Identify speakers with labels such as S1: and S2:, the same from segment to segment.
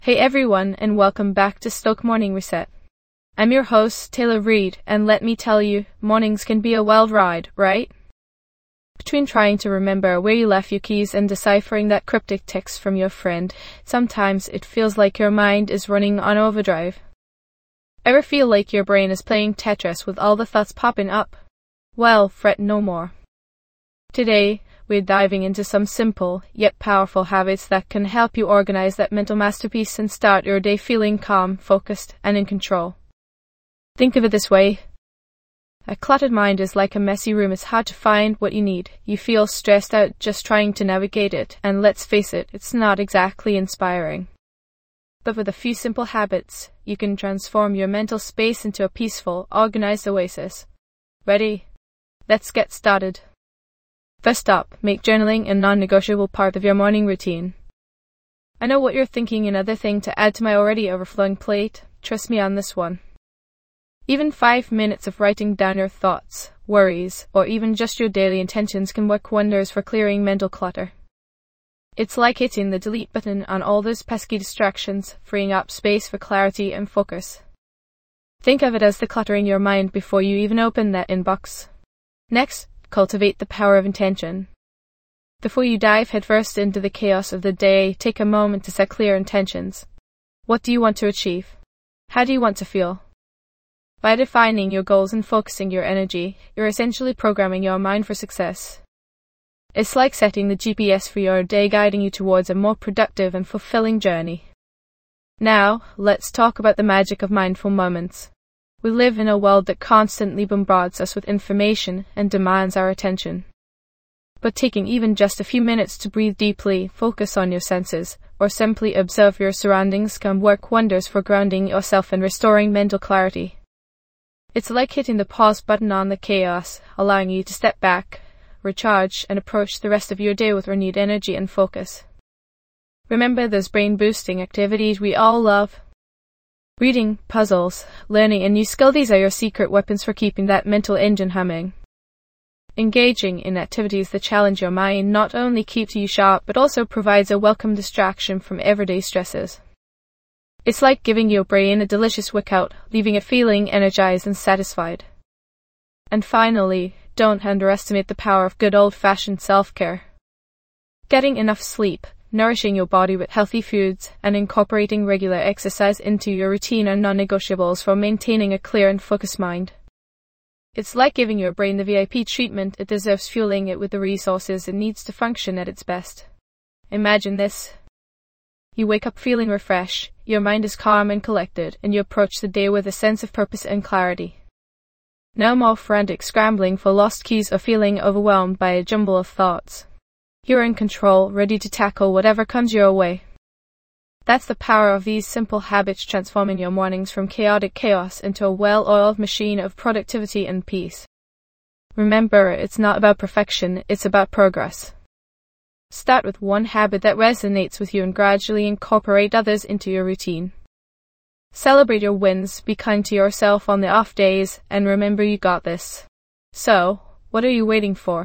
S1: Hey everyone, and welcome back to Stoke Morning Reset. I'm your host, Taylor Reid, and let me tell you, mornings can be a wild ride, right? Between trying to remember where you left your keys and deciphering that cryptic text from your friend, sometimes it feels like your mind is running on overdrive. Ever feel like your brain is playing Tetris with all the thoughts popping up? Well, fret no more. Today, we're diving into some simple, yet powerful habits that can help you organize that mental masterpiece and start your day feeling calm, focused, and in control. Think of it this way. A cluttered mind is like a messy room. It's hard to find what you need. You feel stressed out just trying to navigate it, and let's face it, it's not exactly inspiring. But with a few simple habits, you can transform your mental space into a peaceful, organized oasis. Ready? Let's get started. First up, make journaling a non-negotiable part of your morning routine. I know what you're thinking, another thing to add to my already overflowing plate. Trust me on this one. Even 5 minutes of writing down your thoughts, worries, or even just your daily intentions can work wonders for clearing mental clutter. It's like hitting the delete button on all those pesky distractions, freeing up space for clarity and focus. Think of it as decluttering your mind before you even open that inbox. Next, cultivate the power of intention. Before you dive headfirst into the chaos of the day, take a moment to set clear intentions. What do you want to achieve? How do you want to feel? By defining your goals and focusing your energy, you're essentially programming your mind for success. It's like setting the GPS for your day, guiding you towards a more productive and fulfilling journey. Now, let's talk about the magic of mindful moments. We live in a world that constantly bombards us with information and demands our attention. But taking even just a few minutes to breathe deeply, focus on your senses, or simply observe your surroundings can work wonders for grounding yourself and restoring mental clarity. It's like hitting the pause button on the chaos, allowing you to step back, recharge, and approach the rest of your day with renewed energy and focus. Remember those brain-boosting activities we all love? Reading, puzzles, learning a new skill, these are your secret weapons for keeping that mental engine humming. Engaging in activities that challenge your mind not only keeps you sharp, but also provides a welcome distraction from everyday stresses. It's like giving your brain a delicious workout, leaving it feeling energized and satisfied. And finally, don't underestimate the power of good old-fashioned self-care. Getting enough sleep, nourishing your body with healthy foods, and incorporating regular exercise into your routine are non-negotiables for maintaining a clear and focused mind. It's like giving your brain the VIP treatment it deserves, fueling it with the resources it needs to function at its best. Imagine this. You wake up feeling refreshed, your mind is calm and collected, and you approach the day with a sense of purpose and clarity. No more frantic scrambling for lost keys or feeling overwhelmed by a jumble of thoughts. You're in control, ready to tackle whatever comes your way. That's the power of these simple habits, transforming your mornings from chaotic chaos into a well-oiled machine of productivity and peace. Remember, it's not about perfection, it's about progress. Start with one habit that resonates with you and gradually incorporate others into your routine. Celebrate your wins, be kind to yourself on the off days, and remember you got this. So, what are you waiting for?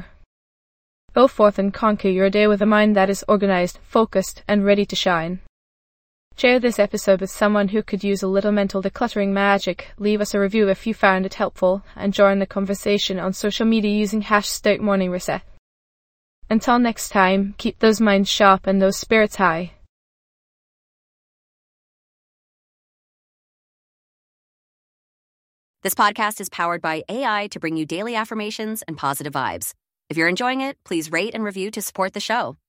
S1: Go forth and conquer your day with a mind that is organized, focused, and ready to shine. Share this episode with someone who could use a little mental decluttering magic. Leave us a review if you found it helpful, and join the conversation on social media using #StokeMorningReset. Until next time, keep those minds sharp and those spirits high.
S2: This podcast is powered by AI to bring you daily affirmations and positive vibes. If you're enjoying it, please rate and review to support the show.